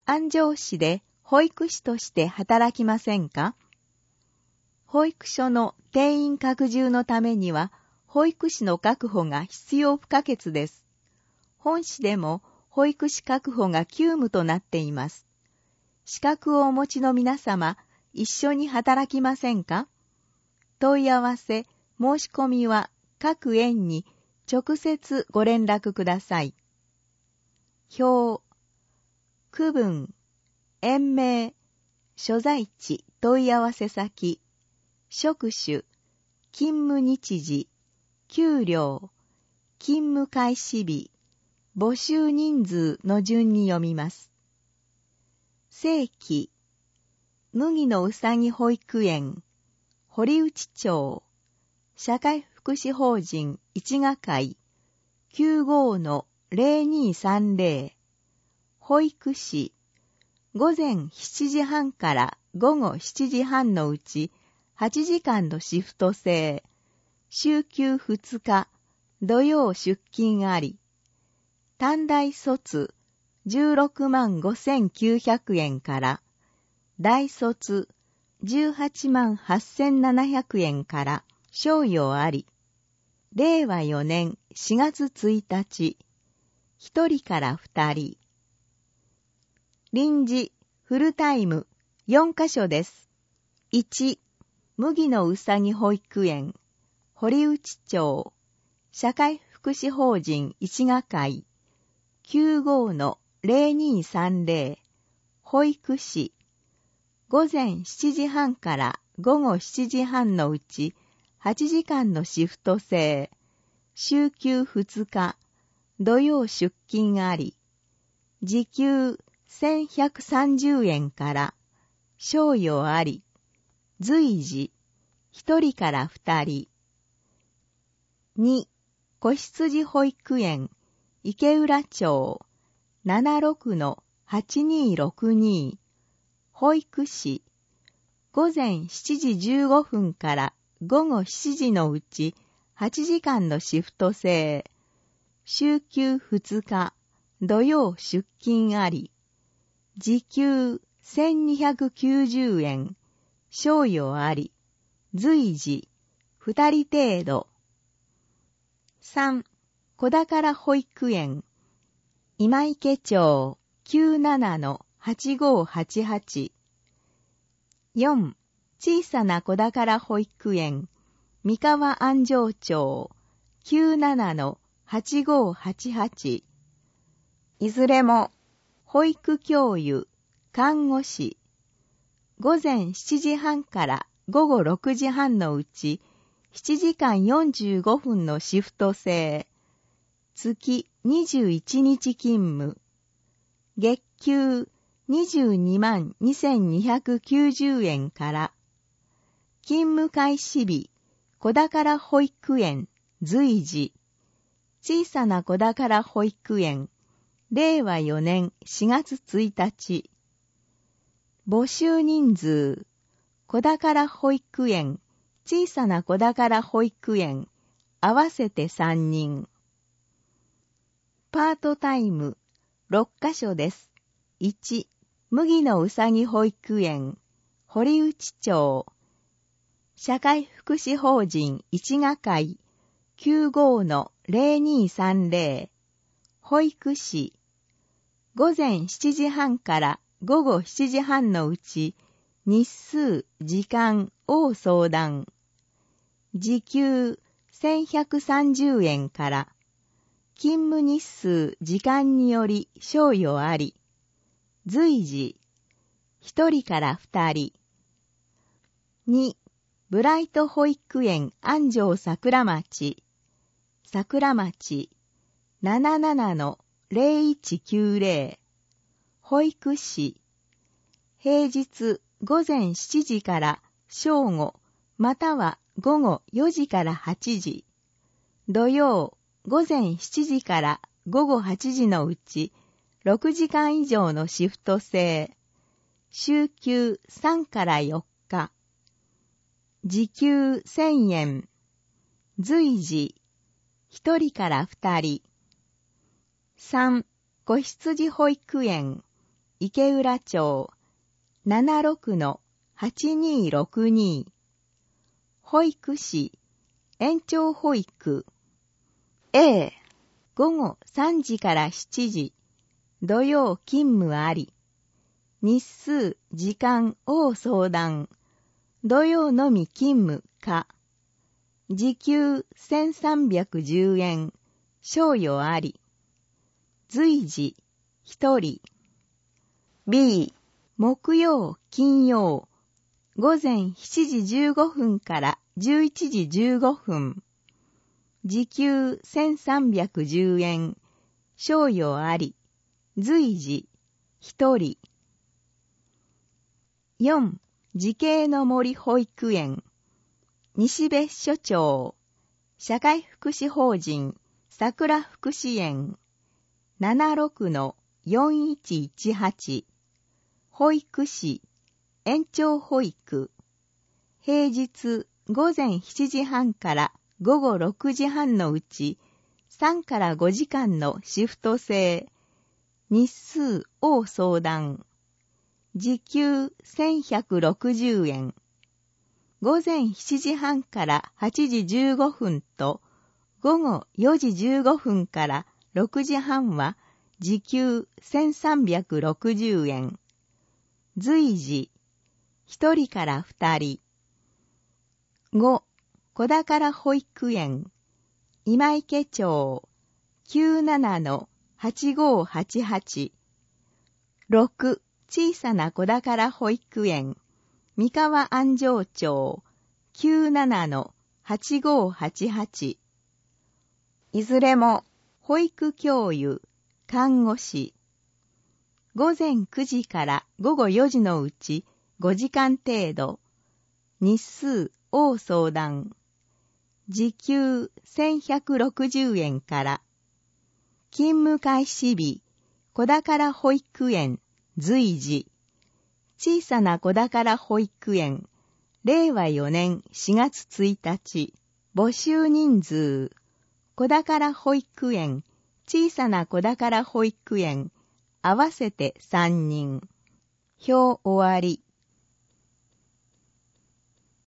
安城市で保育士として働きませんか？保育所の定員拡充のためには、保育士の確保が必要不可欠です。本市でも保育士確保が急務となっています。資格をお持ちの皆様、一緒に働きませんか？問い合わせ、申し込みは各園に直接ご連絡ください。表、区分、園名、所在地、問い合わせ先、職種、勤務日時、給料、勤務開始日、募集人数の順に読みます。正規、麦のうさぎ保育園、堀内町、社会福祉法人一賀会 95-0230 保育士、午前7時半から午後7時半のうち8時間のシフト制、週休2日、土曜出勤あり、短大卒16万5,900円から、大卒18万8,700円から賞与あり、令和4年4月1日、1人から2人。臨時、フルタイム、4カ所です。1、麦のうさぎ保育園、堀内町、社会福祉法人一賀会、95-0230、保育士、午前7時半から午後7時半のうち8時間のシフト制、週休2日、土曜出勤あり、時給1,130円から賞与あり、随時、1人から2人。2、子羊保育園、池浦町、76-8262、保育士、午前7時15分から午後7時のうち8時間のシフト制、週休2日、土曜出勤あり、時給1,290円、賞与あり、随時、2人程度。3、子宝保育園、今池町 97-8588。4、小さな子宝保育園、三河安城町 97-8588。いずれも、保育教諭、看護師、午前7時半から午後6時半のうち、7時間45分のシフト制、月21日勤務、月給22万2,290円から、勤務開始日、子宝保育園、随時、小さな子宝保育園、令和4年4月1日、募集人数、子宝保育園、小さな子宝保育園、合わせて3人。パートタイム、6カ所です。1、麦のうさぎ保育園、堀内町、社会福祉法人一賀会 95-0230、保育士、午前7時半から午後7時半のうち、日数、時間を相談。時給1,130円から、勤務日数、時間により賞与あり、随時、1人から2人。2、ブライト保育園安城桜町、桜町 77-0190、保育士、平日午前7時から正午、または午後4時から8時、土曜午前7時から午後8時のうち6時間以上のシフト制、週休3から4日、時給1,000円、随時、1人から2人。3、子羊保育園、 池浦町 76-8262 保育士延長保育 A 午後3時から7時土曜勤務あり日数時間応相談土曜のみ勤務か時給1310円賞与あり随時1人 B 木曜金曜午前7時15分から11時15分時給1310円賞与あり随時1人4慈恵の森保育園西別所町社会福祉法人桜福祉園 76-4118 保育士延長保育平日午前7時半から午後6時半のうち3から5時間のシフト制日数応相談時給1160円午前7時半から8時15分と午後4時15分から6時半は時給1360円随時1人から2人5小宝保育園今池町 97-8588 6小さな小宝保育園三河安城町 97-8588 いずれも保育教諭、看護師午前9時から午後4時のうち5時間程度日数応相談時給1160円から勤務開始日小宝保育園随時小さな小宝保育園令和4年4月1日募集人数小宝保育園小さな小宝保育園合わせて3人表終わり